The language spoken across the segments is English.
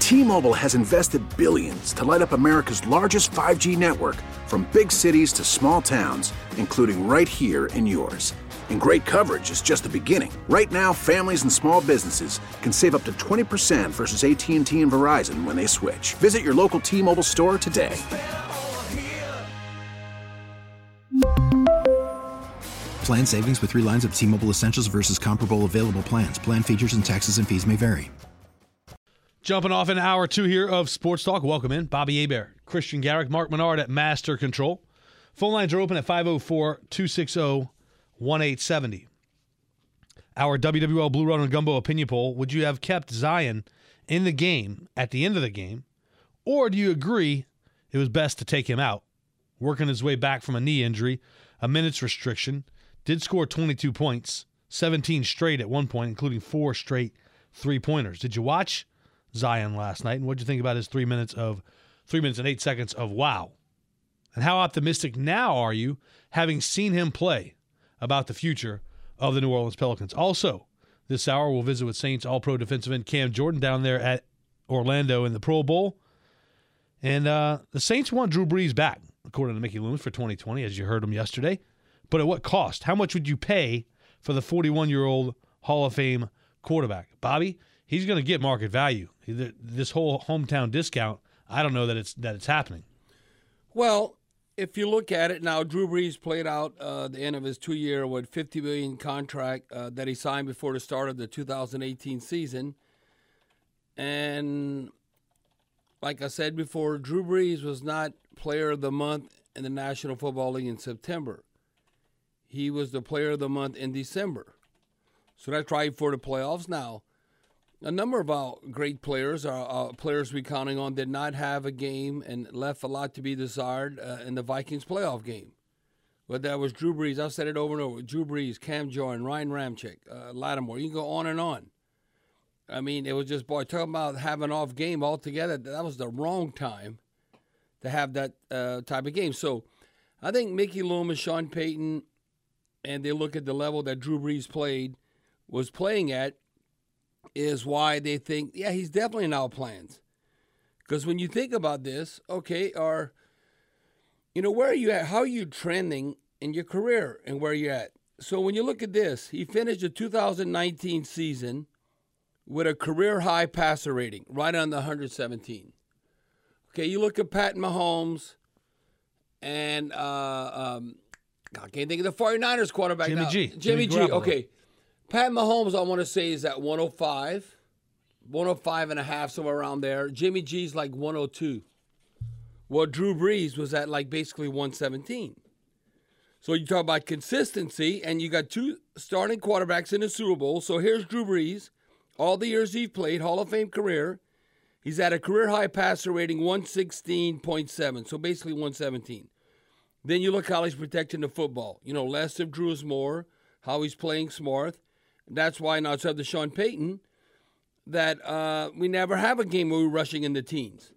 T-Mobile has invested billions to light up America's largest 5G network, from big cities to small towns, including right here in yours. And great coverage is just the beginning. Right now, families and small businesses can save up to 20% versus AT&T and Verizon when they switch. Visit your local T-Mobile store today. Plan savings with 3 lines of T-Mobile Essentials versus comparable available plans. Plan features and taxes and fees may vary. Jumping off in hour 2 here of Sports Talk. Welcome in. Bobby Hebert, Christian Garrick, Mark Menard at Master Control. Phone lines are open at 504-260-1870. Our WWL Blue Run and Gumbo opinion poll: would you have kept Zion in the game at the end of the game, or do you agree it was best to take him out? Working his way back from a knee injury, a minutes restriction, did score 22 points, 17 straight at one point, including 4 straight three-pointers. Did you watch Zion last night, and what did you think about his 3 minutes and 8 seconds of wow? And how optimistic now are you, having seen him play, about the future of the New Orleans Pelicans? Also, this hour we'll visit with Saints All-Pro defensive end Cam Jordan down there at Orlando in the Pro Bowl. And the Saints want Drew Brees back, according to Mickey Loomis, for 2020, as you heard him yesterday. But at what cost? How much would you pay for the 41-year-old Hall of Fame quarterback? Bobby, he's going to get market value. This whole hometown discount, I don't know that it's happening. Well, if you look at it now, Drew Brees played out the end of his 2-year, $50 million contract that he signed before the start of the 2018 season. And like I said before, Drew Brees was not Player of the Month in the National Football League in September. He was the Player of the Month in December. So that's right for the playoffs. Now, a number of our great players, players we're counting on, did not have a game and left a lot to be desired in the Vikings playoff game. But that was Drew Brees. I've said it over and over. Drew Brees, Cam Jordan, Ryan Ramczyk, Lattimore. You can go on and on. I mean, it was just, boy, talking about having an off game altogether, that was the wrong time to have that type of game. So I think Mickey Loomis, Sean Payton, and they look at the level that Drew Brees was playing at, is why they think, yeah, he's definitely in our plans. Because when you think about this, okay, where are you at? How are you trending in your career and where you're at? So when you look at this, he finished the 2019 season with a career-high passer rating, right on the 117. Okay, you look at Pat Mahomes and I can't think of the 49ers quarterback now. Jimmy G. Okay. Pat Mahomes, I want to say, is at 105 and a half, somewhere around there. Jimmy G's like 102. Well, Drew Brees was at like basically 117. So you talk about consistency, and you got 2 starting quarterbacks in the Super Bowl. So here's Drew Brees. All the years he's played, Hall of Fame career, he's at a career-high passer rating 116.7, so basically 117. Then you look how he's protecting the football. Less of Drew is more, how he's playing smart. That's why now it's up to Sean Payton that we never have a game where we're rushing in the teens.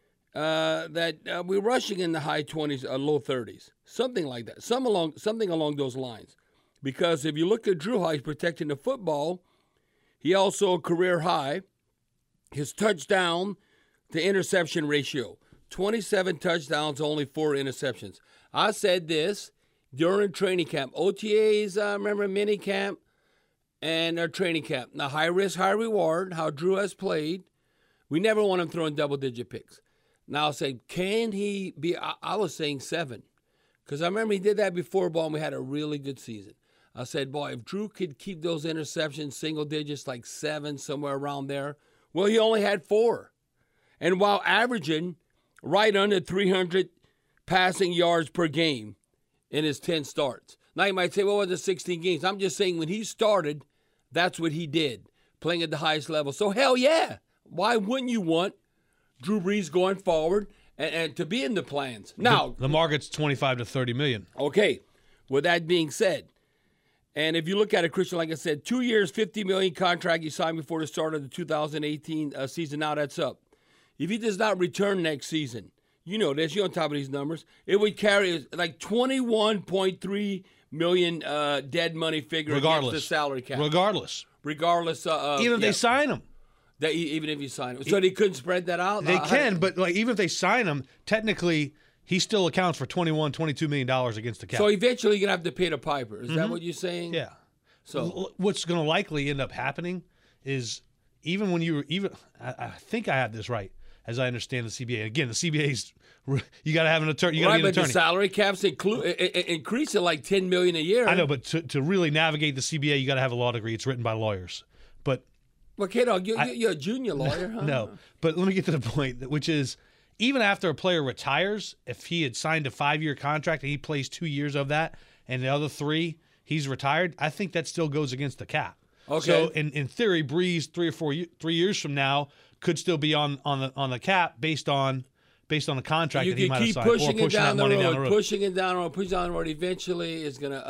That we're rushing in the high 20s, low 30s, something like that, something along those lines. Because if you look at Drew, how he's protecting the football, he also a career high, his touchdown to interception ratio, 27 touchdowns, only 4 interceptions. I said this during training camp, OTAs, remember mini camp, and our training camp. Now, high risk, high reward, how Drew has played. We never want him throwing double-digit picks. Now, I'll say, can he be, I was saying 7. Because I remember he did that before ball, and we had a really good season. I said, boy, if Drew could keep those interceptions single digits, like 7, somewhere around there. Well, he only had 4. And while averaging right under 300 passing yards per game in his 10 starts. Now, you might say, well, it was 16 games. I'm just saying when he started, that's what he did, playing at the highest level. So, hell yeah. Why wouldn't you want Drew Brees going forward and to be in the plans? Now, the market's 25 to 30 million. Okay. With that being said, and if you look at it, Christian, like I said, 2 years, $50 million contract he signed before the start of the 2018 season. Now that's up. If he does not return next season, you're on top of these numbers, it would carry like $21.3 million dead money figure against the salary cap. Regardless. Even if they sign him. Even if you sign him. So they couldn't spread that out? They can, but like even if they sign him, technically he still accounts for $22 million against the cap. So eventually you're going to have to pay the piper. Is that what you're saying? Yeah. So what's going to likely end up happening is even when I think I have this right, as I understand the CBA. Again, the CBA's you got to have an attorney. You got to get an attorney. But the salary caps increase it like $10 million a year. I know, but to really navigate the CBA, you got to have a law degree. It's written by lawyers. But well, K-Dog, you're a junior lawyer, huh? No, but let me get to the point, which is even after a player retires, if he had signed a 5-year contract and he plays 2 years of that, and the other 3 he's retired, I think that still goes against the cap. Okay. So in theory, Breeze 3 years from now could still be on the cap based on the contract that he might have signed. You can keep pushing that money down the road. pushing it down the road. Eventually, it's gonna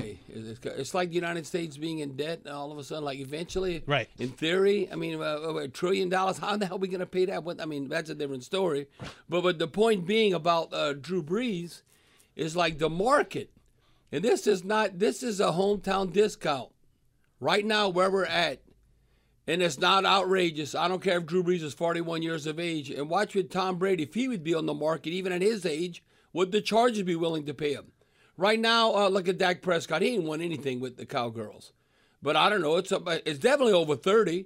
It's like the United States being in debt all of a sudden. Like eventually, right? In theory, I mean, $1 trillion. How the hell are we gonna pay that? I mean, that's a different story. But the point being about Drew Brees is like the market, and this is a hometown discount. Right now, where we're at, and it's not outrageous. I don't care if Drew Brees is 41 years of age. And watch with Tom Brady, if he would be on the market, even at his age, would the Chargers be willing to pay him? Right now, look at Dak Prescott. He ain't won anything with the Cowgirls. But I don't know. It's definitely over 30,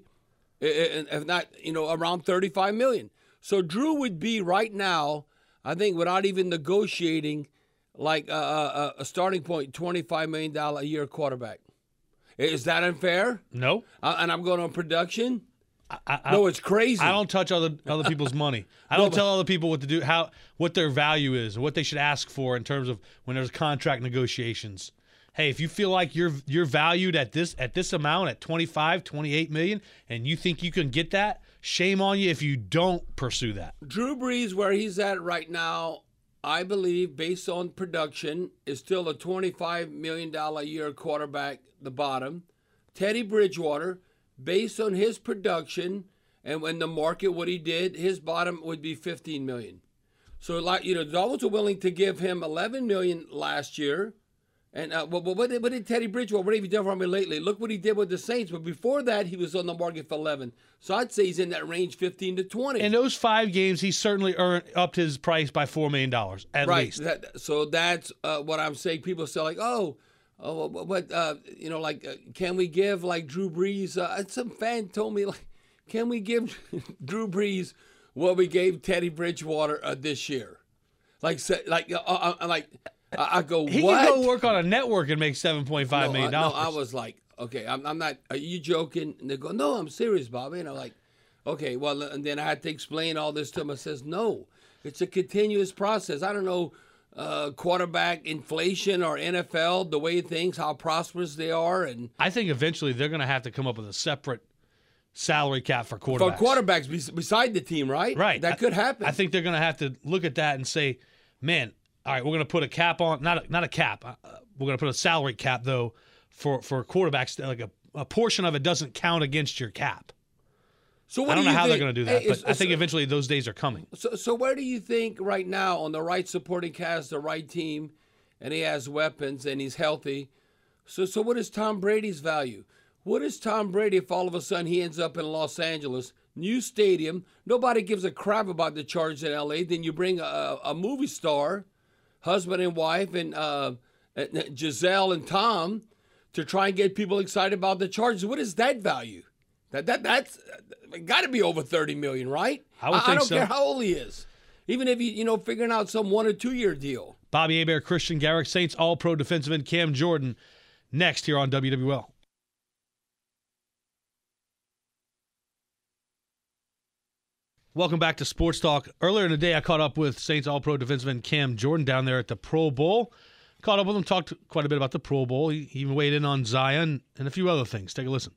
if not, around 35 million. So Drew would be right now, I think, without even negotiating, like a starting point, $25 million a year quarterback. Is that unfair? No. And I'm going on production? No, it's crazy. I don't touch other people's money. I don't tell other people what to do, what their value is, what they should ask for in terms of when there's contract negotiations. Hey, if you feel like you're valued at this amount, at 25, 28 million, and you think you can get that, shame on you if you don't pursue that. Drew Brees, where he's at right now, I believe, based on production, is still a $25 million a year quarterback, the bottom. Teddy Bridgewater, based on his production and when the market, what he did, his bottom would be $15 million. So, the Dolphins were willing to give him $11 million last year. And what did Teddy Bridgewater, what have you done for me lately? Look what he did with the Saints. But before that, he was on the market for 11. So I'd say he's in that range, 15 to 20. In those 5 games, he certainly upped his price by $4 million at least. So that's what I'm saying. People say like, can we give like Drew Brees? Some fan told me like, can we give Drew Brees what we gave Teddy Bridgewater this year? I go, what? He can go work on a network and make $7.5 million. No, I was like, okay, I'm not, are you joking? And they go, no, I'm serious, Bobby. And I'm like, okay, well, and then I had to explain all this to him. I says, no, it's a continuous process. I don't know quarterback inflation or NFL, the way things, how prosperous they are. And I think eventually they're going to have to come up with a separate salary cap for quarterbacks. For quarterbacks beside the team, right? Right. That could happen. I think they're going to have to look at that and say, man, all right, we're going to put a cap on, not a cap. We're going to put a salary cap, though, for quarterbacks. Like a portion of it doesn't count against your cap. So I don't know how they're going to do that, but I think eventually those days are coming. So where do you think right now, on the right supporting cast, the right team, and he has weapons and he's healthy, so what is Tom Brady's value? What is Tom Brady if all of a sudden he ends up in Los Angeles, new stadium, nobody gives a crap about the Chargers in L.A., then you bring a movie star, husband and wife, and Giselle and Tom to try and get people excited about the Chargers. What is that value? That's got to be over $30 million, right? I don't care how old he is. Even if figuring out some 1 or 2 year deal. Bobby Hebert, Christian Garrick, Saints All-Pro defensive end Cam Jordan, next here on WWL. Welcome back to Sports Talk. Earlier in the day, I caught up with Saints All-Pro defensive end Cam Jordan down there at the Pro Bowl. Caught up with him, talked quite a bit about the Pro Bowl. He even weighed in on Zion and a few other things. Take a listen.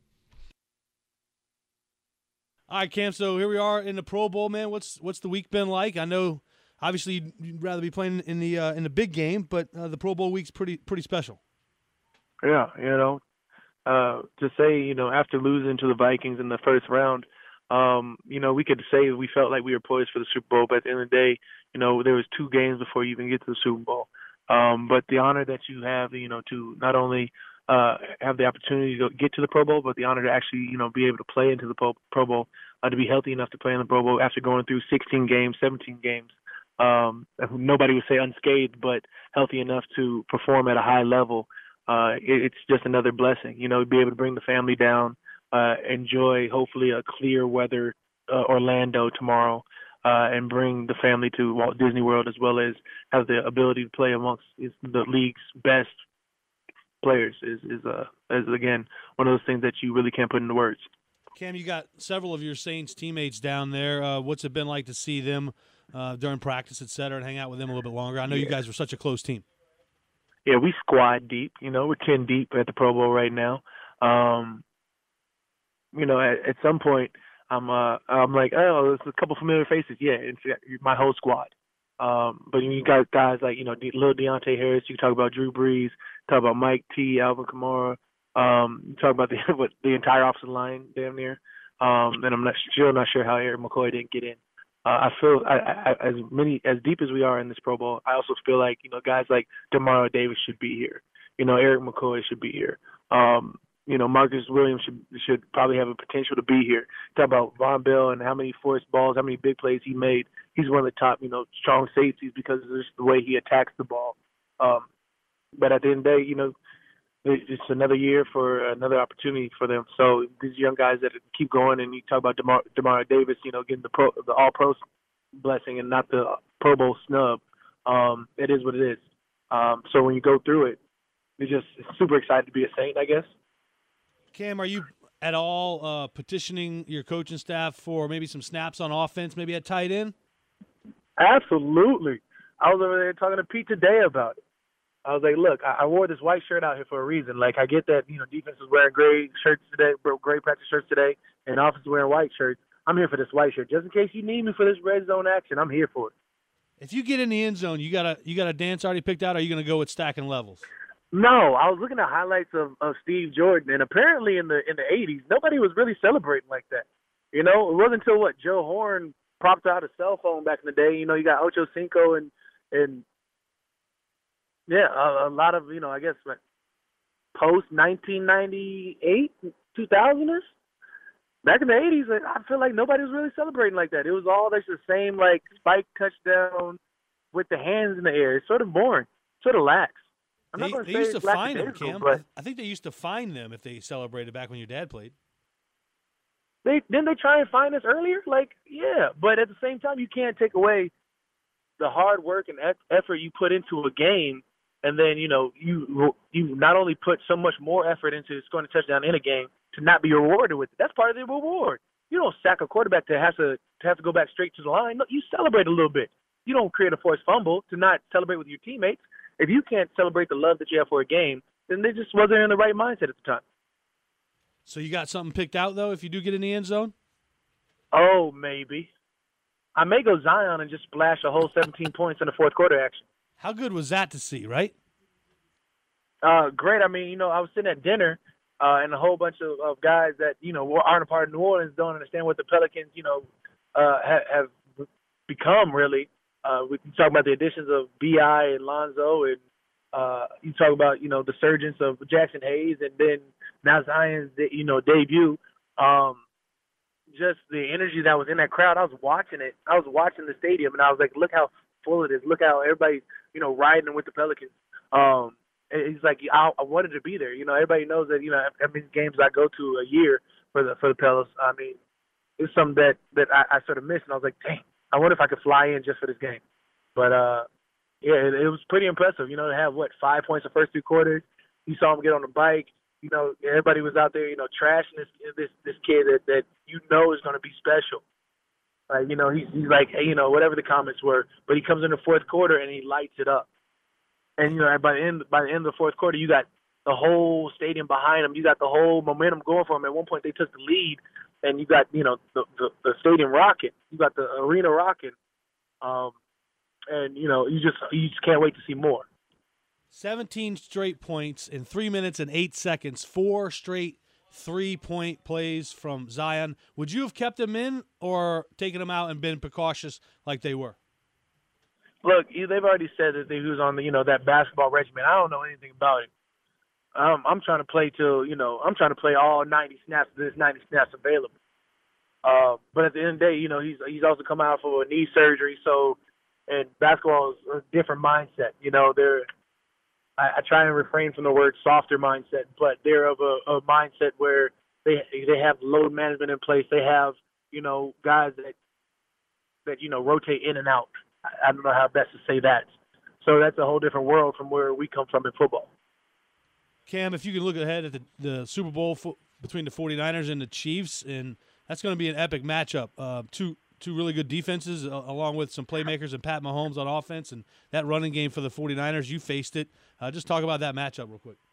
All right, Cam, so here we are in the Pro Bowl, man. What's the week been like? I know, obviously, you'd rather be playing in the big game, but the Pro Bowl week's pretty special. Yeah, to say, after losing to the Vikings in the first round, we could say we felt like we were poised for the Super Bowl, but at the end of the day, there was 2 games before you even get to the Super Bowl. But the honor that you have, to not only have the opportunity to get to the Pro Bowl, but the honor to actually, be able to play into the Pro Bowl, to be healthy enough to play in the Pro Bowl after going through 16 games, 17 games. Nobody would say unscathed, but healthy enough to perform at a high level. It's just another blessing, be able to bring the family down, enjoy hopefully a clear weather Orlando tomorrow, and bring the family to Walt Disney World, as well as have the ability to play amongst the league's best players is again one of those things that you really can't put into words. Cam, you got several of your Saints teammates down there. What's it been like to see them during practice, et cetera, and hang out with them a little bit longer? I know you guys were such a close team. Yeah, we squad deep. We're 10 deep at the Pro Bowl right now. At some point, I'm like, oh, there's a couple familiar faces. Yeah, it's my whole squad. But you got guys like, little Deontay Harris. You talk about Drew Brees. Talk about Mike T, Alvin Kamara. You talk about the entire offensive line, damn near. And I'm still not sure how Eric McCoy didn't get in. I feel as deep as we are in this Pro Bowl, I also feel like guys like Demario Davis should be here. Eric McCoy should be here. Marcus Williams should probably have a potential to be here. Talk about Von Bell and how many forced balls, how many big plays he made. He's one of the top, strong safeties because of just the way he attacks the ball. But at the end of the day, it's another year for another opportunity for them. So these young guys that keep going, and you talk about Demario Davis, getting the All-Pro blessing and not the Pro Bowl snub. It is what it is. So when you go through it, you're just super excited to be a Saint, I guess. Cam, are you at all petitioning your coaching staff for maybe some snaps on offense, maybe at tight end? Absolutely. I was over there talking to Pete today about it. I was like, look, I wore this white shirt out here for a reason. Like, I get that, defense is wearing gray shirts today, gray practice shirts today, and offense is wearing white shirts. I'm here for this white shirt. Just in case you need me for this red zone action, I'm here for it. If you get in the end zone, you got a dance already picked out, or are you going to go with stacking levels? No, I was looking at highlights of Steve Jordan, and apparently in the 80s, nobody was really celebrating like that. It wasn't until Joe Horn propped out a cell phone back in the day. You got Ocho Cinco and a lot of, I guess, post 1998, 2000ers. Back in the 80s, I feel like nobody was really celebrating like that. It was all just the same, spike touchdown with the hands in the air. It's sort of boring, sort of lax. They used to fine them, Cam. I think they used to fine them if they celebrated back when your dad played. Didn't they try and fine us earlier? Yeah, but at the same time, you can't take away the hard work and effort you put into a game, and then you not only put so much more effort into scoring a touchdown in a game to not be rewarded with it. That's part of the reward. You don't sack a quarterback that has to go back straight to the line. No, you celebrate a little bit. You don't create a forced fumble to not celebrate with your teammates. If you can't celebrate the love that you have for a game, then they just wasn't in the right mindset at the time. So you got something picked out, though, if you do get in the end zone? Oh, maybe. I may go Zion and just splash a whole 17 points in the fourth quarter action. How good was that to see, right? Great. I mean, I was sitting at dinner, and a whole bunch of guys that, aren't a part of New Orleans don't understand what the Pelicans, have become, really. We can talk about the additions of B.I. and Lonzo, and you talk about, the surgence of Jackson Hayes, and then now Zion's, debut. Just the energy that was in that crowd. I was watching it. I was watching the stadium, and I was like, look how full it is. Look how everybody's, riding with the Pelicans. It's like I wanted to be there. Everybody knows that, how many games I go to a year for the Pelicans. I mean, it's something that I sort of missed, and I was like, dang, I wonder if I could fly in just for this game. But, it was pretty impressive, to have, 5 points the first 3 quarters. You saw him get on the bike. Everybody was out there, trashing this kid that is going to be special. He's like, hey, whatever the comments were, but he comes in the fourth quarter and he lights it up. And, by the end of the fourth quarter, you got the whole stadium behind him. You got the whole momentum going for him. At one point, they took the lead, and you got, the stadium rocking. You got the arena rocking. And, you just can't wait to see more. 17 straight points in 3 minutes and 8 seconds, 4 straight 3-point plays from Zion. Would you have kept him in or taken him out and been precautious like they were? Look, they've already said that he was on the, that basketball regimen. I don't know anything about it. I'm trying to play I'm trying to play all 90 snaps. There's 90 snaps available. But at the end of the day, he's also come out for a knee surgery. So, and basketball is a different mindset. I try and refrain from the word softer mindset, but they're of a mindset where they have load management in place. They have, guys that rotate in and out. I don't know how best to say that. So that's a whole different world from where we come from in football. Cam, if you can look ahead at the Super Bowl between the 49ers and the Chiefs, and that's going to be an epic matchup. Two really good defenses, along with some playmakers and Pat Mahomes on offense, and that running game for the 49ers. You faced it. Just talk about that matchup real quick.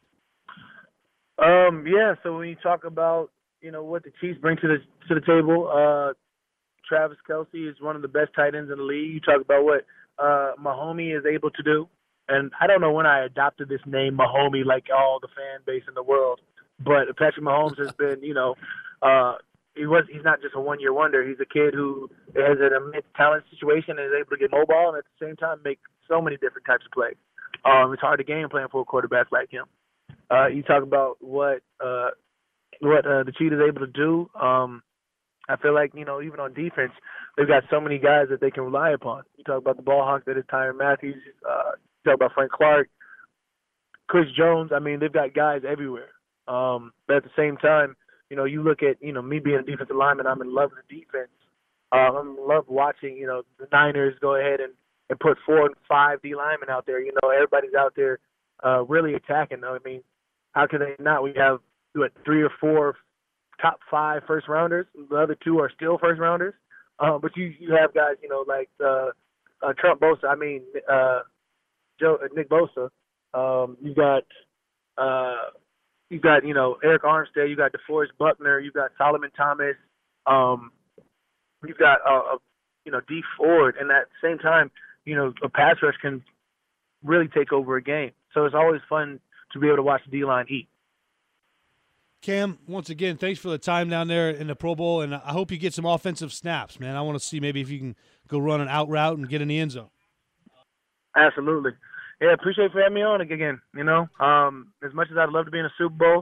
Yeah. So when you talk about what the Chiefs bring to the table, Travis Kelce is one of the best tight ends in the league. You talk about what Mahomes is able to do. And I don't know when I adopted this name, Mahomes, like all the fan base in the world. But Patrick Mahomes has been, he's not just a one-year wonder. He's a kid who has an immense talent situation and is able to get mobile and at the same time make so many different types of plays. It's hard to game plan for a quarterback like him. You talk about what the Chiefs is able to do. I feel like, even on defense, they've got so many guys that they can rely upon. You talk about the ball hawk that is Tyrann Mathieu. You talk about Frank Clark, Chris Jones. I mean, they've got guys everywhere. But at the same time, you look at, me being a defensive lineman, I'm in love with the defense. I love watching, the Niners go ahead and put 4 and 5 D linemen out there. Everybody's out there really attacking. I mean, how can they not? We have 3 or 4 top 5 first rounders. The other 2 are still first rounders. But you have guys, like Trump Bosa. I mean, Nick Bosa. You've got Eric Armstead. You've got DeForest Buckner. You've got Solomon Thomas. You've got Dee Ford. And at the same time, a pass rush can really take over a game. So it's always fun to be able to watch the D-line eat. Cam, once again, thanks for the time down there in the Pro Bowl, and I hope you get some offensive snaps, man. I want to see maybe if you can go run an out route and get in the end zone. Absolutely. Yeah, appreciate you for having me on again. As much as I'd love to be in a Super Bowl,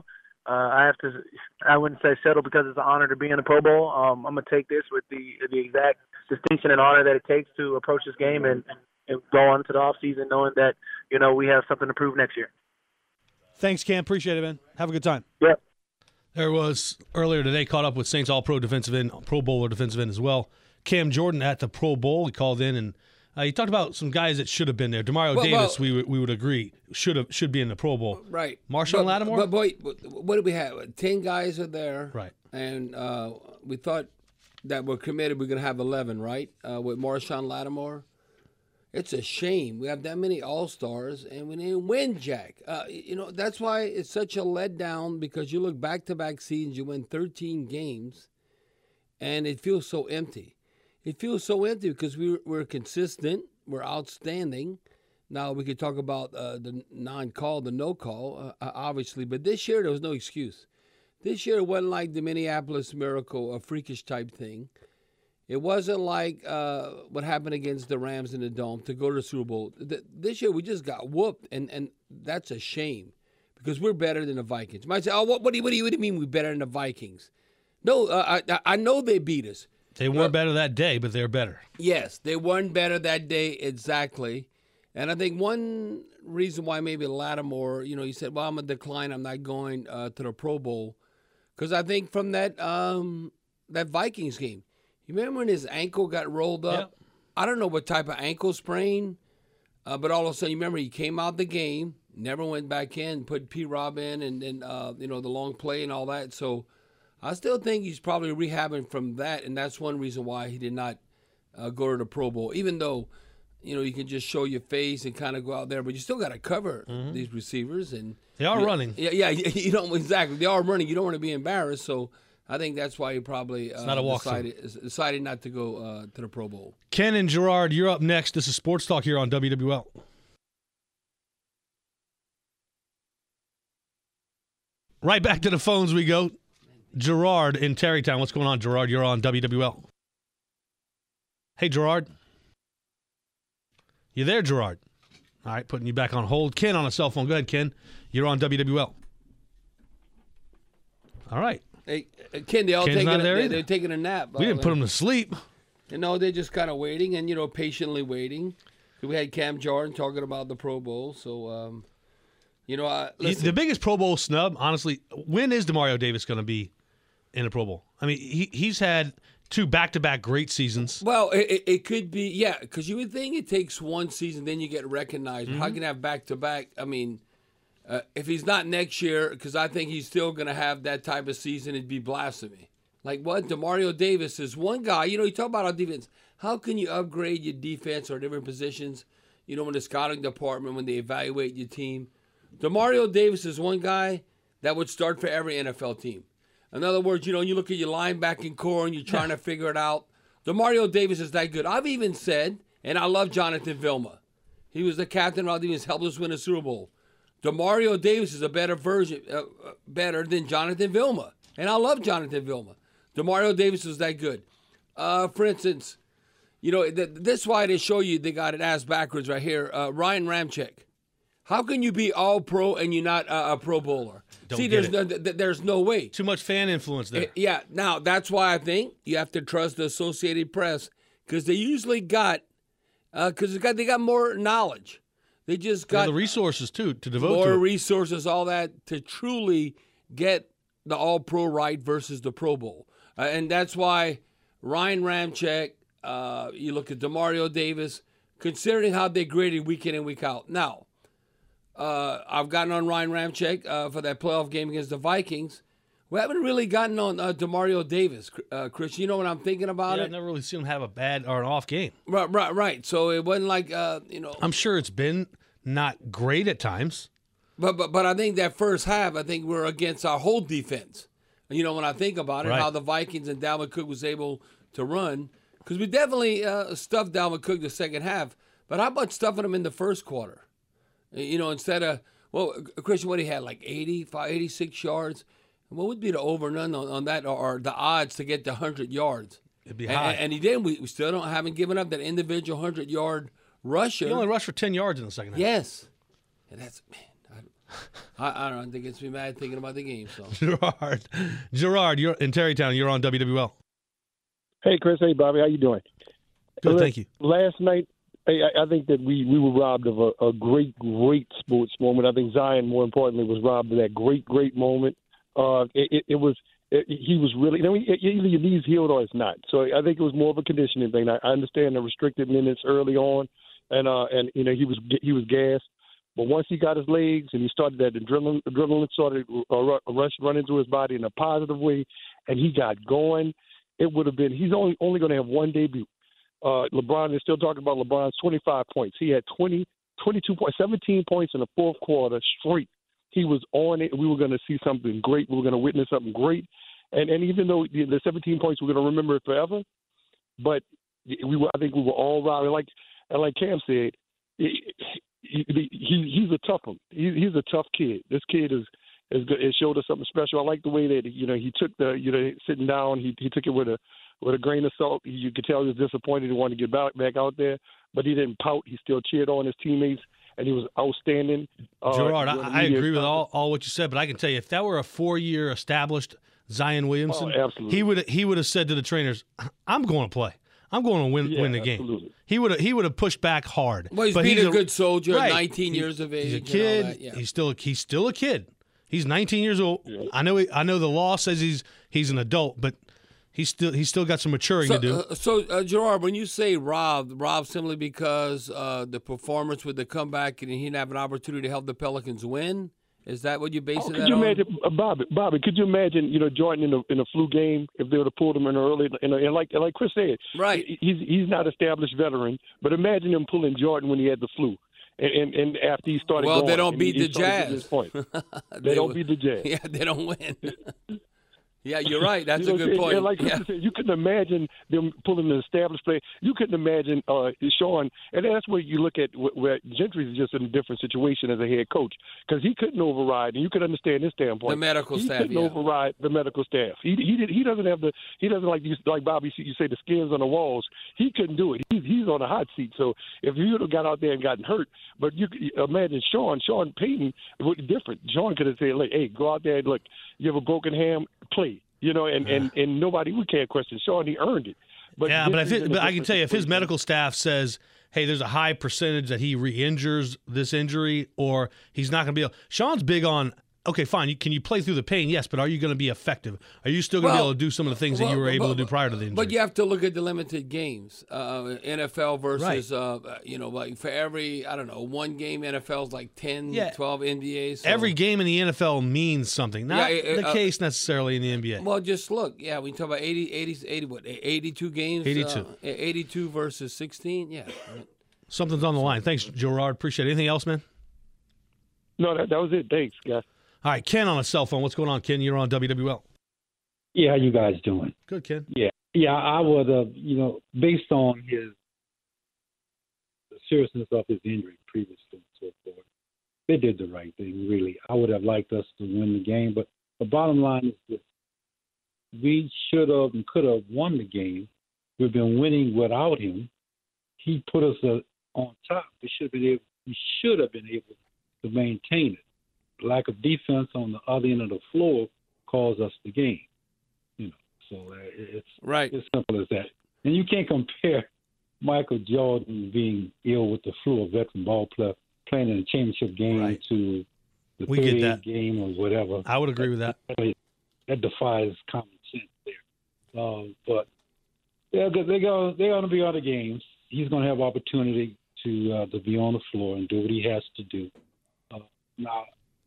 I wouldn't say settle because it's an honor to be in the Pro Bowl. I'm going to take this with the exact distinction and honor that it takes to approach this game and go on to the offseason knowing that, we have something to prove next year. Thanks, Cam. Appreciate it, man. Have a good time. Yep. There was earlier today, caught up with Saints All-Pro defensive end, Pro Bowler defensive end as well. Cam Jordan at the Pro Bowl. He called in and he talked about some guys that should have been there. Demario Davis, we would agree, should be in the Pro Bowl. Right. Marshawn Lattimore? But boy, what did we have? 10 guys are there. Right. And we thought that we're committed we're going to have 11, right, with Marshawn Lattimore. It's a shame. We have that many All-Stars, and we didn't win, Jack. That's why it's such a letdown because you look back-to-back seasons, you win 13 games, and it feels so empty. It feels so empty because we're consistent, we're outstanding. Now, we could talk about the non-call, the no-call, obviously, but this year there was no excuse. This year it wasn't like the Minneapolis Miracle, a freakish type thing. It wasn't like what happened against the Rams in the Dome to go to the Super Bowl. This year we just got whooped, and that's a shame because we're better than the Vikings. You might say, what do you mean we're better than the Vikings? No, I know they beat us. They weren't better that day, but they're better. Yes, they weren't better that day, exactly. And I think one reason why maybe Lattimore, he said, well, I'm going to decline. I'm not going to the Pro Bowl. Because I think from that Vikings game, you remember when his ankle got rolled up? Yep. I don't know what type of ankle sprain, but all of a sudden, you remember he came out the game, never went back in, put P-Rob in, and then, the long play and all that. So I still think he's probably rehabbing from that, and that's one reason why he did not go to the Pro Bowl, even though, you can just show your face and kind of go out there, but you still got to cover these receivers. And they are running. Yeah, you don't exactly. They are running. You don't want to be embarrassed, so I think that's why he probably decided not to go to the Pro Bowl. Ken and Gerard, you're up next. This is Sports Talk here on WWL. Right back to the phones we go. Gerard in Terrytown. What's going on, Gerard? You're on WWL. Hey, Gerard. You there, Gerard? All right, putting you back on hold. Ken on a cell phone. Go ahead, Ken. You're on WWL. All right. Hey, Ken, they're taking a nap. We didn't put them to sleep. They're just kind of waiting and, patiently waiting. We had Cam Jordan talking about the Pro Bowl. So, the biggest Pro Bowl snub, honestly, when is DeMario Davis going to be in a Pro Bowl? I mean, he's had 2 back-to-back great seasons. Well, it could be, yeah, because you would think it takes one season, then you get recognized. How can you have back-to-back? I mean, if he's not next year, because I think he's still going to have that type of season, it'd be blasphemy. Like what? DeMario Davis is one guy. You talk about our defense. How can you upgrade your defense or different positions, in the scouting department when they evaluate your team? DeMario Davis is one guy that would start for every NFL team. In other words, you look at your linebacking core and you're trying to figure it out. DeMario Davis is that good. I've even said, and I love Jonathan Vilma. He was the captain of our defense, helped us win a Super Bowl. DeMario Davis is a better than Jonathan Vilma. And I love Jonathan Vilma. DeMario Davis was that good. For instance, this is why they show you they got it ass backwards right here. Ryan Ramczyk. How can you be all-pro and you're not a Pro Bowler? There's no way. Too much fan influence there. Yeah. Now, that's why I think you have to trust the Associated Press because they usually got they got more knowledge. They just got the resources, too, to devote more to it. resources, all that, to truly get the All-Pro right versus the Pro Bowl. And that's why Ryan Ramczyk, you look at DeMario Davis, considering how they graded week in and week out. Now, I've gotten on Ryan Ramczyk for that playoff game against the Vikings. We haven't really gotten on DeMario Davis, Chris. You know what I'm thinking about it? I've never really seen him have a bad or an off game. Right. So it wasn't like, I'm sure it's been not great at times. But I think that first half, I think we're against our whole defense. When I think about it, how the Vikings and Dalvin Cook was able to run. Because we definitely stuffed Dalvin Cook the second half. But how about stuffing him in the first quarter? Instead of, Christian, what he had, like 86 yards. What would be the over and under on that, or the odds to get to 100 yards? It'd be high. And he didn't. We still haven't given up that individual 100-yard rusher. He only rushed for 10 yards in the second half. Yes. And that's, man, I don't think it's me mad thinking about the game. So Gerard, you're in Terrytown. You're on WWL. Hey, Chris. Hey, Bobby. How you doing? Good, thank you. Last night, I think that we were robbed of a great sports moment. I think Zion, more importantly, was robbed of that great moment. He was really, either your knees healed or it's not. So I think it was more of a conditioning thing. I understand the restricted minutes early on, and he was gassed. But once he got his legs and he started that adrenaline started running through his body in a positive way, and he got going, it would have been. He's only going to have one debut. LeBron is still talking about LeBron's 25 points. He had 22 points, 17 points in the fourth quarter straight. He was on it. We were going to see something great. We were going to witness something great. And even though the 17 points, we're going to remember it forever. But I think we were all right. Like Cam said, he's a tough one. He's a tough kid. This kid is good. It showed us something special. I like the way that he took sitting down. He took it with a grain of salt. You could tell he was disappointed. He wanted to get back out there, but he didn't pout. He still cheered on his teammates. And he was outstanding. Gerard, I agree with all what you said, but I can tell you, if that were a 4-year established Zion Williamson, he would have said to the trainers, "I'm going to play. I'm going to win the game." Absolutely. He would have pushed back hard. Well, he's been a good soldier, right. 19 years of age. He's a kid. And all that, yeah. He's still a kid. He's 19 years old. Yeah. I know the law says he's an adult, but he's still got some maturing to do. So Gerard, when you say robbed simply because the performance with the comeback and he didn't have an opportunity to help the Pelicans win, is that what you're basing that on? Imagine, Bobby? Could you imagine, Jordan in a flu game if they would have pulled him in early? And like Chris said, right? He's not an established veteran, but imagine him pulling Jordan when he had the flu. And after he started going. Well, they don't beat the Jazz. They don't beat the Jazz. Yeah, they don't win. Yeah, you're right. That's a good And point. like you said, you couldn't imagine them pulling an established player. You couldn't imagine Sean, and that's where you look at where Gentry's just in a different situation as a head coach because he couldn't override, and you could understand his standpoint. The medical staff, He couldn't override the medical staff. He doesn't have like Bobby, you say the skins on the walls. He couldn't do it. He's on a hot seat. So if you would have got out there and gotten hurt, but you imagine Sean Payton was different. Sean could have said, like, hey, go out there and look, you have a broken ham, play. And nobody, we can't question Sean. He earned it. But I can tell you, if his medical staff says, hey, there's a high percentage that he re-injures this injury or he's not going to be able – Sean's big on, okay, fine, can you play through the pain? Yes, but are you going to be effective? Are you still going to be able to do some of the things that you were able to do prior to the injury? But you have to look at the limited games. NFL versus, like for every, I don't know, one game, NFL's like 10, 12 NBAs. So. Every game in the NFL means something. Not the case necessarily in the NBA. Well, just look. Yeah, we talk about 82 games? 82. 82 versus 16? Yeah. Something's on the line. Thanks, Gerard. Appreciate it. Anything else, man? No, that was it. Thanks, guys. All right, Ken on a cell phone. What's going on, Ken? You're on WWL. Yeah, how you guys doing? Good, Ken. Yeah, I would have, based on the seriousness of his injury previously and so forth, they did the right thing, really. I would have liked us to win the game, but the bottom line is this. We should have and could have won the game. We've been winning without him. He put us on top. We should have been able to maintain it. Lack of defense on the other end of the floor caused us the game. So it's right. As simple as that. And you can't compare Michael Jordan being ill with the flu, a veteran ball player, playing in a championship game to the third game or whatever. I would agree with that. That defies common sense there. But they're going to be other games. He's going to have opportunity to be on the floor and do what he has to do. Now,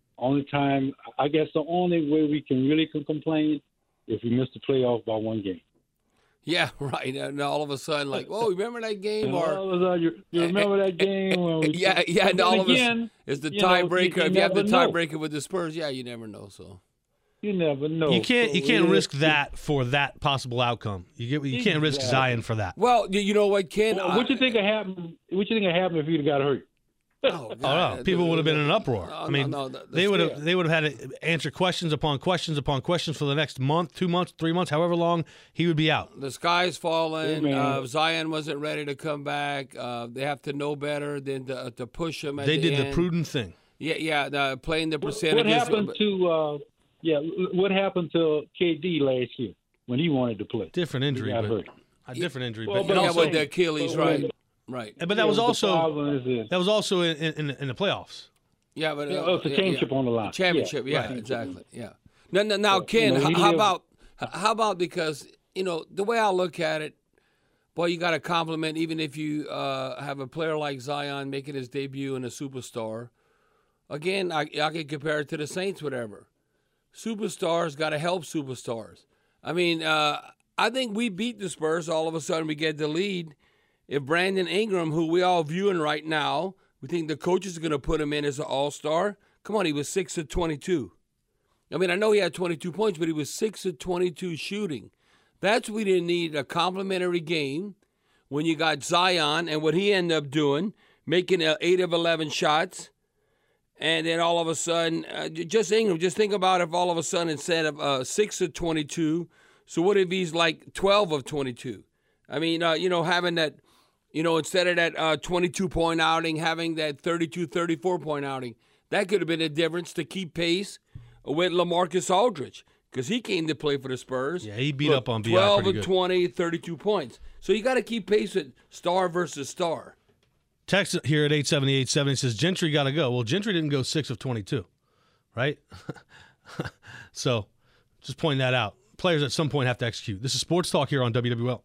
I guess the only way we can really complain if we miss the playoff by one game. Yeah, right. And all of a sudden, like, oh, remember that game? Or all of a sudden, you remember that game? And all of a sudden, it's the tiebreaker. If you have the tiebreaker with the Spurs, you never know. So you never know. You can't risk that for that possible outcome. You can't risk Zion for that. Well, you know what, Ken? What you think would happen? What you think would happen if he'd got hurt? Oh no! People would have been in an uproar. They would have had to answer questions upon questions upon questions for the next month, 2 months, 3 months, however long he would be out. The sky's falling. Zion wasn't ready to come back. They have to know better than to push him. They did the prudent thing. Yeah. Playing the percentages. What happened to KD last year when he wanted to play? Different injury, different injury. With the Achilles, right. Right, but that was also in the playoffs. Yeah, but it's a championship on the line. Championship, exactly. Yeah. Now, Ken, how about because the way I look at it, boy, you got to compliment even if you have a player like Zion making his debut in a superstar. Again, I can compare it to the Saints, whatever. Superstars got to help superstars. I mean, I think we beat the Spurs. All of a sudden, we get the lead. If Brandon Ingram, who we all viewing right now, we think the coach is going to put him in as an all-star. Come on, he was 6 of 22. I mean, I know he had 22 points, but he was 6 of 22 shooting. That's what we didn't need, a complimentary game when you got Zion and what he ended up doing, making 8 of 11 shots. And then all of a sudden, just Ingram, just think about if all of a sudden instead of 6 of 22, so what if he's like 12 of 22? I mean, having that, instead of that 22-point outing, having that 32, 34-point outing, that could have been a difference to keep pace with LaMarcus Aldridge because he came to play for the Spurs. Yeah, he beat up on B.I. 12 of 20, 32 points. So you got to keep pace with star versus star. Text here at 870-870 says, Gentry got to go. Well, Gentry didn't go 6 of 22, right? So just pointing that out. Players at some point have to execute. This is Sports Talk here on WWL.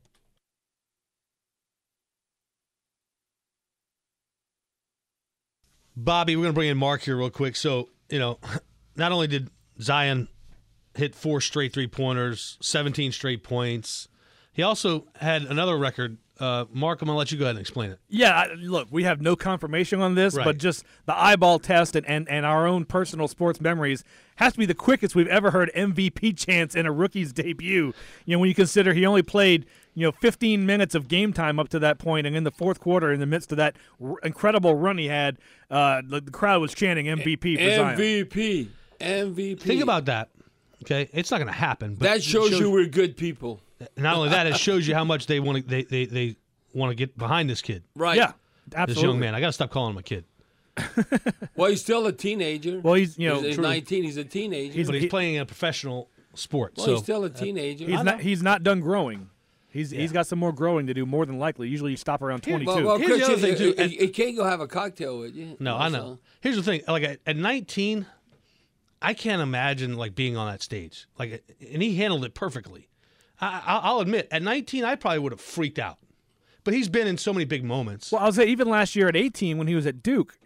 Bobby, we're going to bring in Mark here real quick. So, not only did Zion hit 4 straight three-pointers, 17 straight points, He also had another record. Mark, I'm going to let you go ahead and explain it. Yeah, look, we have no confirmation on this, Right. but just the eyeball test and our own personal sports memories has to be the quickest we've ever heard MVP chants in a rookie's debut. When you consider he only played 15 minutes of game time up to that point, and in the fourth quarter, in the midst of that incredible run he had, the crowd was chanting MVP for Zion. MVP. Think about that. Okay, it's not going to happen. But That shows you we're good people. Not only that, it shows you how much they want to they want to get behind this kid, Right. Yeah, absolutely. this young man. I got to stop calling him a kid. Well, he's still a teenager. Well, he's he's true. 19. He's a teenager. But he's playing in a professional sport. Well, so he's still a teenager. He's not done growing. He's got some more growing to do, more than likely. Usually you stop around 22. Well, Here's the other Christian, thing, too. you can't go have a cocktail with you. no, I know. Here's the thing. Like at 19, I can't imagine like being on that stage. And he handled it perfectly. I'll admit, at 19, I probably would have freaked out. But he's been in so many big moments. Well, I'll say even last year at 18 when he was at Duke,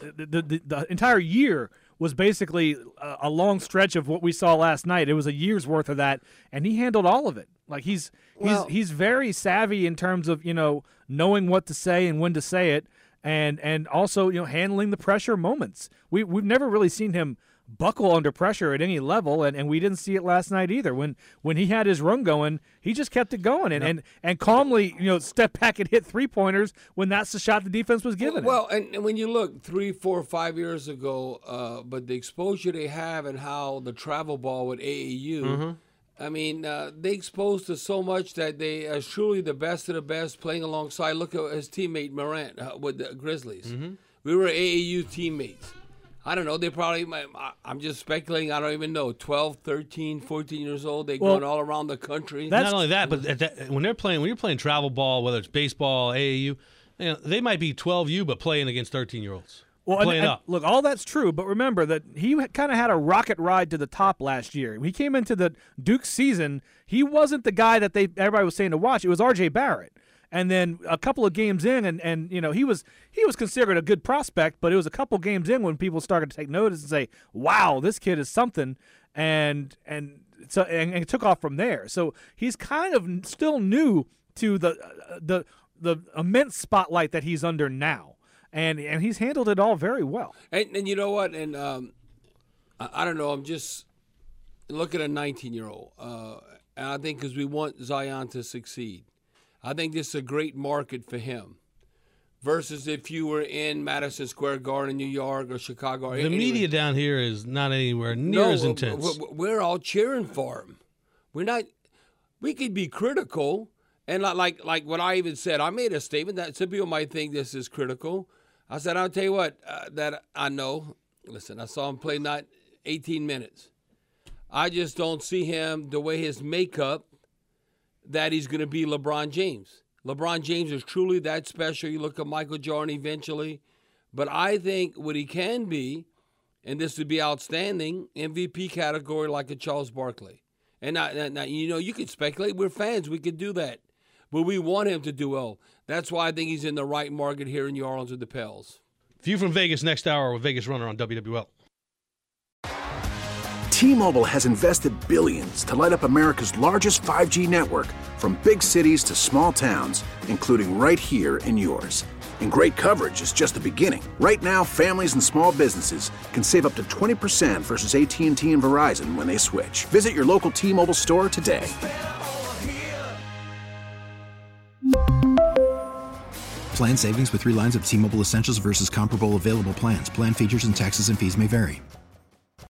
the entire year was basically a long stretch of what we saw last night. It was a year's worth of that, and he handled all of it. Like he's very savvy in terms of knowing what to say and when to say it, and also handling the pressure moments. We've never really seen him buckle under pressure at any level, and we didn't see it last night either. When he had his run going, he just kept it going and calmly step back and hit 3-pointers when that's the shot the defense was giving him. Well, and when you look 3, 4, 5 years ago, but the exposure they have and how the travel ball with AAU, I mean, they exposed to so much that they are truly the best of the best playing alongside. Look at his teammate Morant with the Grizzlies. We were AAU teammates. I don't know. They probably, I'm just speculating. I don't even know. 12, 13, 14 years old. They're going all around the country. Not only that, but when you're playing travel ball, whether it's baseball, AAU, they might be 12U, but playing against 13-year-olds. Well, playing up. Look, all that's true, but remember that he kind of had a rocket ride to the top last year. When he came into the Duke season, he wasn't the guy that everybody was saying to watch. It was R.J. Barrett. And then a couple of games in, and he was considered a good prospect, but it was a couple games in when people started to take notice and say, "Wow, this kid is something," and it took off from there. So he's kind of still new to the immense spotlight that he's under now, and he's handled it all very well. And you know what? And I don't know. I'm just looking at a 19-year-old, and I think because we want Zion to succeed. I think this is a great market for him versus if you were in Madison Square Garden, New York, or Chicago. Or the media down here is not anywhere near as intense. We're all cheering for him. We're not. We could be critical, and like what I even said. I made a statement that some people might think this is critical. I said, I'll tell you what, that I know. Listen, I saw him play not 18 minutes. I just don't see him the way his makeup, that he's going to be LeBron James. LeBron James is truly that special. You look at Michael Jordan eventually. But I think what he can be, and this would be outstanding, MVP category like a Charles Barkley. And now, you could speculate. We're fans. We could do that. But we want him to do well. That's why I think he's in the right market here in New Orleans with the Pels. View from Vegas next hour with Vegas Runner on WWL. T-Mobile has invested billions to light up America's largest 5G network, from big cities to small towns, including right here in yours. And great coverage is just the beginning. Right now, families and small businesses can save up to 20% versus AT&T and Verizon when they switch. Visit your local T-Mobile store today. Plan savings with 3 lines of T-Mobile Essentials versus comparable available plans. Plan features and taxes and fees may vary.